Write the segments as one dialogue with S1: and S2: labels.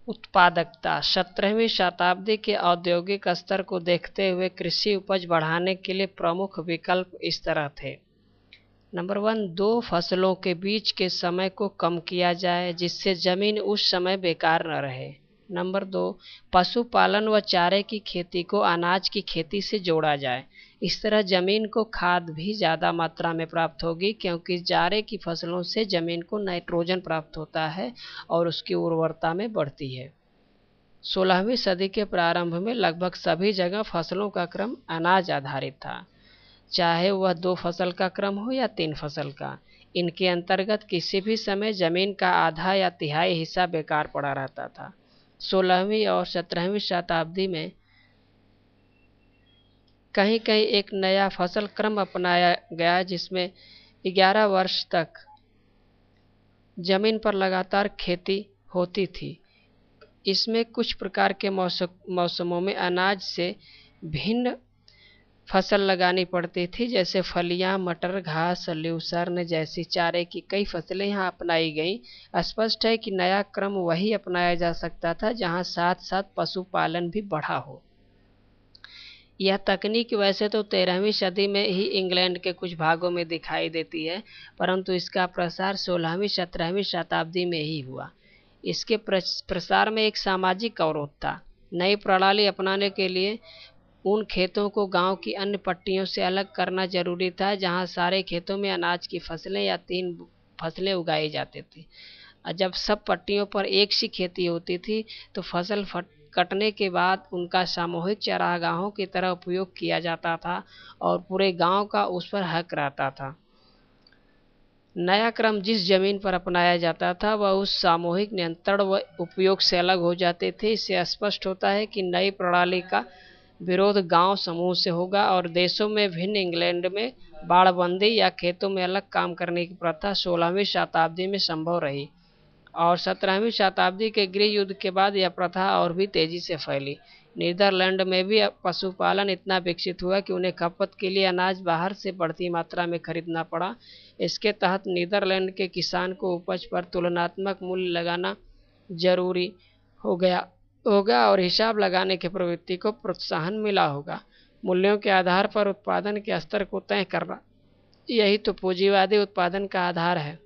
S1: उत्पादकता। 17वीं शताब्दी के औद्योगिक स्तर को देखते हुए कृषि उपज बढ़ाने के लिए प्रमुख विकल्प इस तरह थे। नंबर 1, दो फसलों के बीच के समय को कम किया जाए जिससे जमीन उस समय बेकार न रहे। नंबर 2, पशुपालन व चारे की खेती को अनाज की खेती से जोड़ा जाए। इस तरह जमीन को खाद भी ज़्यादा मात्रा में प्राप्त होगी क्योंकि चारे की फसलों से जमीन को नाइट्रोजन प्राप्त होता है और उसकी उर्वरता में बढ़ती है। 16वीं सदी के प्रारंभ में लगभग सभी जगह फसलों का क्रम अनाज आधारित था, चाहे वह 2 फसल का क्रम हो या 3 फसल का। इनके अंतर्गत किसी भी समय जमीन का आधा या तिहाई हिस्सा बेकार पड़ा रहता था। 16वीं और 17वीं शताब्दी में कहीं कहीं एक नया फसल क्रम अपनाया गया जिसमें 11 वर्ष तक जमीन पर लगातार खेती होती थी। इसमें कुछ प्रकार के मौसमों में अनाज से भिन्न फसल लगानी पड़ती थी, जैसे फलियां, मटर, घास, ल्यूसर्न जैसी चारे की कई फसलें यहाँ अपनाई गईं। स्पष्ट है कि नया क्रम वही अपनाया जा सकता था जहाँ साथ साथ पशुपालन भी बढ़ा हो। यह तकनीक वैसे तो 13वीं सदी में ही इंग्लैंड के कुछ भागों में दिखाई देती है, परंतु इसका प्रसार 16वीं 17वीं शताब्दी में ही हुआ। इसके प्रसार में एक सामाजिक अवरोध था। नई प्रणाली अपनाने के लिए उन खेतों को गांव की अन्य पट्टियों से अलग करना जरूरी था जहां सारे खेतों में अनाज की फसलें या 3 फसलें उगाई जाती थी। जब सब पट्टियों पर एक सी खेती होती थी तो फसल कटने के बाद उनका सामूहिक चारागाहों की तरह उपयोग किया जाता था और पूरे गांव का उस पर हक रहता था। नया क्रम जिस जमीन पर अपनाया जाता था वह उस सामूहिक नियंत्रण व उपयोग से अलग हो जाते थे। इससे स्पष्ट होता है कि नई प्रणाली का विरोध गांव समूह से होगा और देशों में भिन्न। इंग्लैंड में बाड़बंदी या खेतों में अलग काम करने की प्रथा 16वीं शताब्दी में संभव रही और 17वीं शताब्दी के गृह युद्ध के बाद यह प्रथा और भी तेजी से फैली। नीदरलैंड में भी पशुपालन इतना विकसित हुआ कि उन्हें खपत के लिए अनाज बाहर से बढ़ती मात्रा में खरीदना पड़ा। इसके तहत नीदरलैंड के किसान को उपज पर तुलनात्मक मूल्य लगाना जरूरी होगा और हिसाब लगाने की प्रवृत्ति को प्रोत्साहन मिला होगा। मूल्यों के आधार पर उत्पादन के स्तर को तय करना, यही तो पूंजीवादी उत्पादन का आधार है।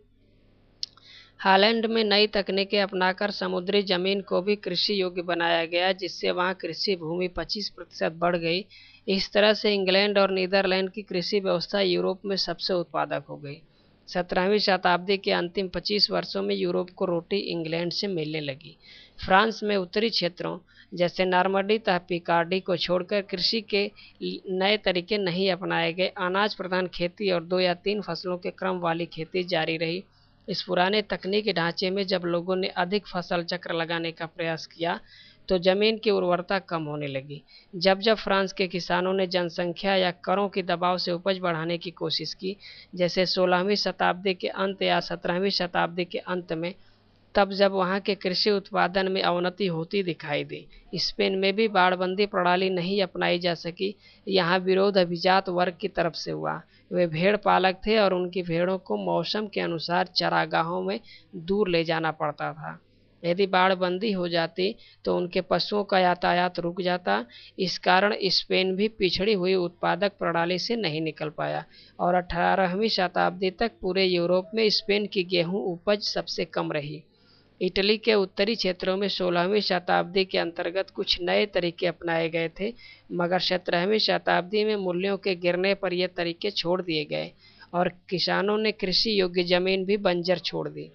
S1: हालैंड में नई तकनीकें अपनाकर समुद्री जमीन को भी कृषि योग्य बनाया गया जिससे वहां कृषि भूमि 25% बढ़ गई। इस तरह से इंग्लैंड और नीदरलैंड की कृषि व्यवस्था यूरोप में सबसे उत्पादक हो गई। 17वीं शताब्दी के अंतिम 25 वर्षों में यूरोप को रोटी इंग्लैंड से मिलने लगी। फ्रांस में उत्तरी क्षेत्रों जैसे नॉर्मंडी तथा पिकार्डी को छोड़कर कृषि के नए तरीके नहीं अपनाए गए। अनाज प्रधान खेती और 2 या 3 फसलों के क्रम वाली खेती जारी रही। इस पुराने तकनीकी ढांचे में जब लोगों ने अधिक फसल चक्र लगाने का प्रयास किया तो जमीन की उर्वरता कम होने लगी। जब जब फ्रांस के किसानों ने जनसंख्या या करों के दबाव से उपज बढ़ाने की कोशिश की, जैसे 16वीं शताब्दी के अंत या 17वीं शताब्दी के अंत में, तब जब वहां के कृषि उत्पादन में अवनति होती दिखाई दी। स्पेन में भी बाड़बंदी प्रणाली नहीं अपनाई जा सकी। यहाँ विरोध अभिजात वर्ग की तरफ से हुआ। वे भेड़ पालक थे और उनकी भेड़ों को मौसम के अनुसार चरागाहों में दूर ले जाना पड़ता था। यदि बाड़बंदी हो जाती तो उनके पशुओं का यातायात रुक जाता। इस कारण स्पेन भी पिछड़ी हुई उत्पादक प्रणाली से नहीं निकल पाया और 18वीं शताब्दी तक पूरे यूरोप में स्पेन की गेहूं उपज सबसे कम रही। इटली के उत्तरी क्षेत्रों में 16वीं शताब्दी के अंतर्गत कुछ नए तरीके अपनाए गए थे, मगर 17वीं शताब्दी में मूल्यों के गिरने पर ये तरीके छोड़ दिए गए और किसानों ने कृषि योग्य जमीन भी बंजर छोड़ दी।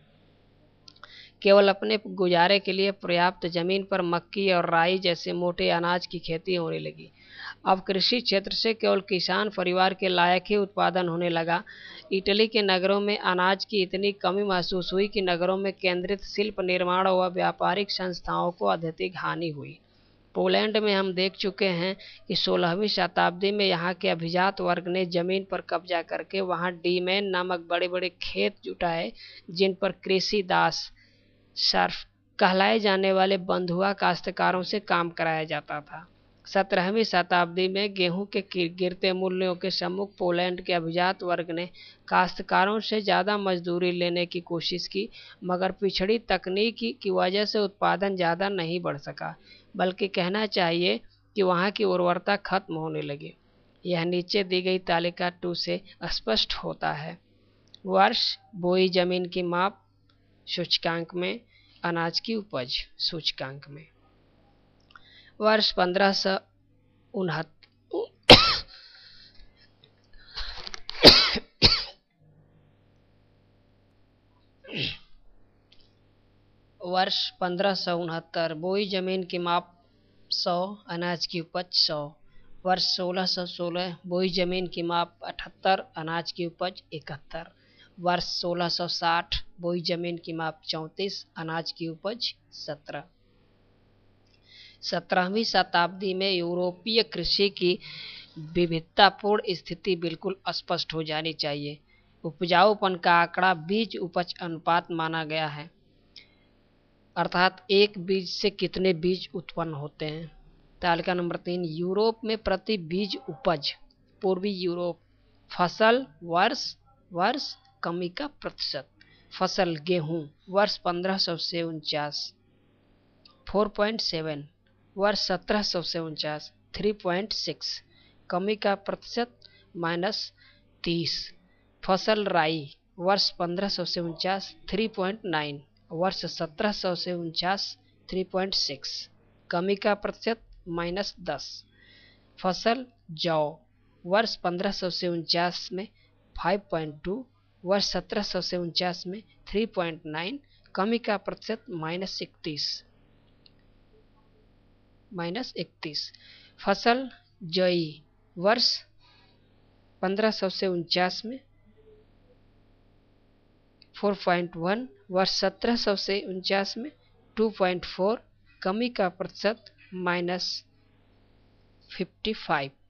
S1: केवल अपने गुजारे के लिए पर्याप्त जमीन पर मक्की और राई जैसे मोटे अनाज की खेती होने लगी। अब कृषि क्षेत्र से केवल किसान परिवार के लायक ही उत्पादन होने लगा। इटली के नगरों में अनाज की इतनी कमी महसूस हुई कि नगरों में केंद्रित शिल्प निर्माण व व्यापारिक संस्थाओं को अत्यधिक हानि हुई। पोलैंड में हम देख चुके हैं कि 16वीं शताब्दी में यहाँ के अभिजात वर्ग ने जमीन पर कब्जा करके वहाँ डीमैन नामक बड़े बड़े खेत जुटाए जिन पर कृषि दास सर्फ कहलाए जाने वाले बंधुआ काश्तकारों से काम कराया जाता था। 17वीं शताब्दी में गेहूं के गिरते मूल्यों के सम्मुख पोलैंड के अभिजात वर्ग ने काश्तकारों से ज़्यादा मजदूरी लेने की कोशिश की, मगर पिछड़ी तकनीक की वजह से उत्पादन ज़्यादा नहीं बढ़ सका, बल्कि कहना चाहिए कि वहाँ की उर्वरता खत्म होने लगी। यह नीचे दी गई तालिका 2 से स्पष्ट होता है। वर्ष, बोई जमीन की माप सूचकांक में, अनाज की उपज सूचकांक में। वर्ष 1569 बोई जमीन की माप 100, अनाज की उपज 100। वर्ष 1616 बोई जमीन की माप 78, अनाज की उपज 71। वर्ष 1660 बोई जमीन की माप 34, अनाज की उपज 17। 17वीं शताब्दी में यूरोपीय कृषि की विविधतापूर्ण स्थिति बिल्कुल स्पष्ट हो जानी चाहिए। उपजाऊपन का आंकड़ा बीज उपज अनुपात माना गया है, अर्थात एक बीज से कितने बीज उत्पन्न होते हैं। तालिका नंबर 3, यूरोप में प्रति बीज उपज। पूर्वी यूरोप। फसल वर्ष कमी का प्रतिशत। फसल गेहूं वर्ष 1500 से 49 4.7, वर्ष 1700 से 49 3.6, कमी का प्रतिशत -30। फसल राई वर्ष 1500 से 49 3.9, वर्ष 1700 से 49 3.6, कमी का प्रतिशत -10। फसल जौ वर्ष 1500 से 49 में 5.2, वर्ष 1700 से 49 में 3.9, कमी का प्रतिशत -31। फसल जई वर्ष 1500 से 49 में 4.1, वर्ष 1700 से 49 में 2.4, कमी का प्रतिशत -55।